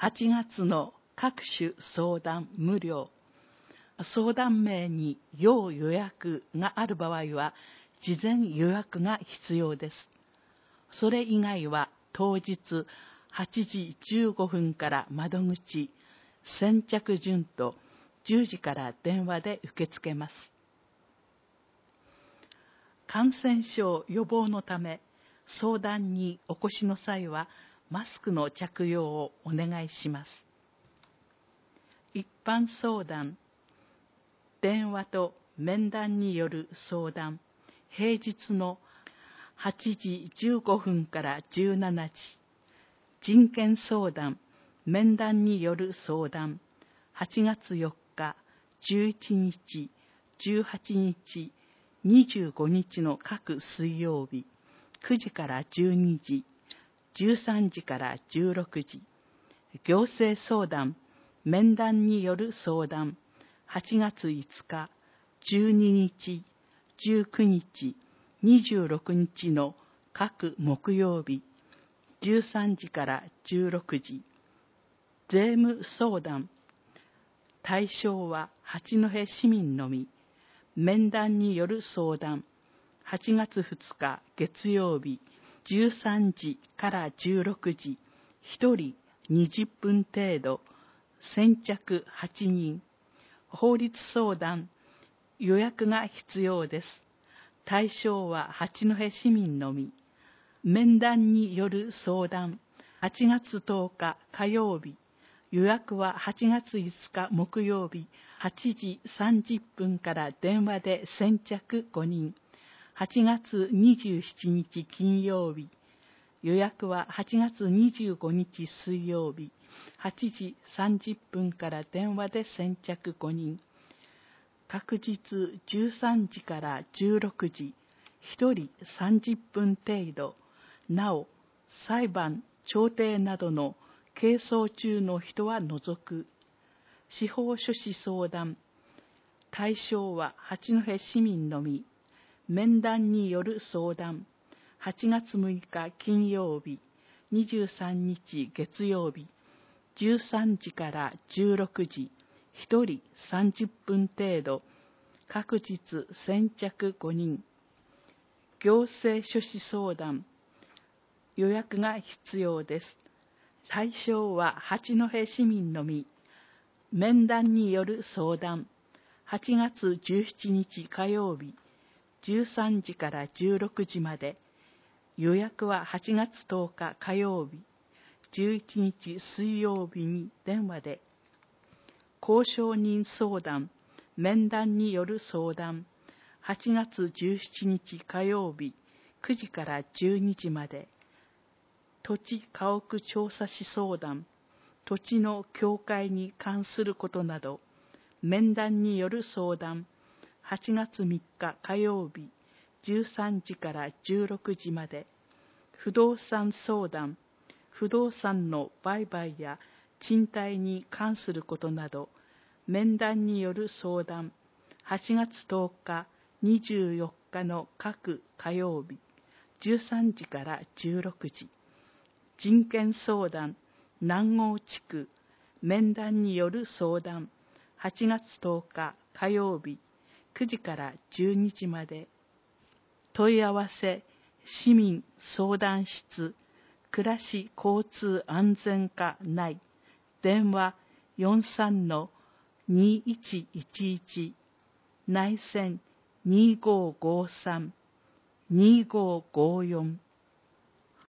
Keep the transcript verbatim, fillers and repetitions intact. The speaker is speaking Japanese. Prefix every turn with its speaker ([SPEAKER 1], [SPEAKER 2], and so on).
[SPEAKER 1] はちがつの各種相談無料。相談名に要予約がある場合は、事前予約が必要です。それ以外は当日はちじじゅうごふんから窓口、先着順とじゅうじから電話で受け付けます。感染症予防のため、相談にお越しの際はマスクの着用をお願いします。一般相談、電話と面談による相談、平日のはちじじゅうごふんからじゅうしちじ、人権相談、面談による相談、はちがつよっか、じゅういちにち、じゅうはちにち、にじゅうごにちの各水曜日、くじからじゅうにじ、じゅうさんじからじゅうろくじ、行政相談、面談による相談、はちがついつか、じゅうににち、じゅうくにち、にじゅうろくにちの各木曜日、じゅうさんじからじゅうろくじ、税務相談、対象は八戸市民のみ、面談による相談、はちがつふつか月曜日、じゅうさんじからじゅうろくじ、ひとりにじゅっぷん程度、先着はちにん、法律相談、予約が必要です。対象は八戸市民のみ。面談による相談、はちがつとおか火曜日、予約ははちがついつか木曜日、はちじさんじゅっぷんから電話で先着ごにん。はちがつにじゅうしちにち金曜日、予約ははちがつにじゅうごにち水曜日、はちじさんじゅっぷんから電話で先着ごにん。各日じゅうさんじからじゅうろくじ、ひとりさんじゅっぷん程度。なお、裁判、調停などの係争中の人は除く。司法書士相談。対象は八戸市民のみ。面談による相談。はちがつむいか金曜日、にじゅうさんにち月曜日、じゅうさんじからじゅうろくじ、ひとりさんじゅっぷん程度、各日先着ごにん。行政書士相談、予約が必要です。対象は八戸市民のみ。面談による相談、はちがつじゅうしちにち火曜日、じゅうさんじからじゅうろくじまで。予約ははちがつとおか火曜日、じゅういちにち水曜日に電話で。交渉人相談、面談による相談、はちがつじゅうしちにち火曜日、くじからじゅうにじまで。土地家屋調査士相談、土地の境界に関することなど、面談による相談、はちがつみっか火曜日、じゅうさんじからじゅうろくじまで。不動産相談、不動産の売買や賃貸に関することなど、面談による相談、はちがつとおか、にじゅうよっかの各火曜日、じゅうさんじからじゅうろくじ。人権相談、南郷地区、面談による相談、はちがつとおか火曜日、くじからじゅうにじまで。問い合わせ、市民相談室、暮らし交通安全課内、電話 よんさんのにいちいちいち、内線にごごさん、にごごよん。